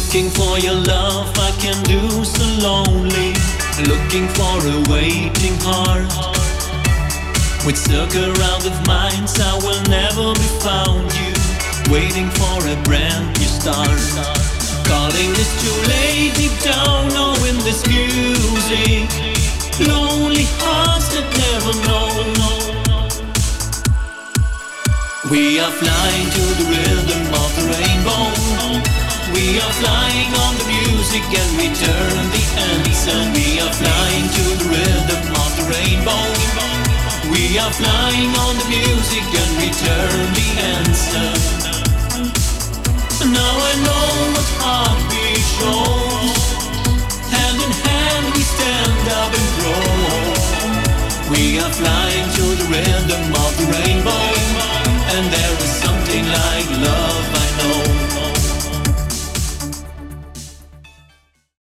Looking for your love, I can do so lonely. Looking for a waiting heart. With circle round of minds, I will never be found you. Waiting for a brand new start. Calling is too late, deep down, knowing this music. Lonely hearts that never know. We are flying to the rhythm of the rainbow. We are flying on the music and we turn the answer. We are flying to the rhythm of the rainbow. We are flying on the music and we turn the answer. Now I know what heartbeat shows. Hand in hand we stand up and grow. We are flying to the rhythm of the rainbow. And there is something like love, I know.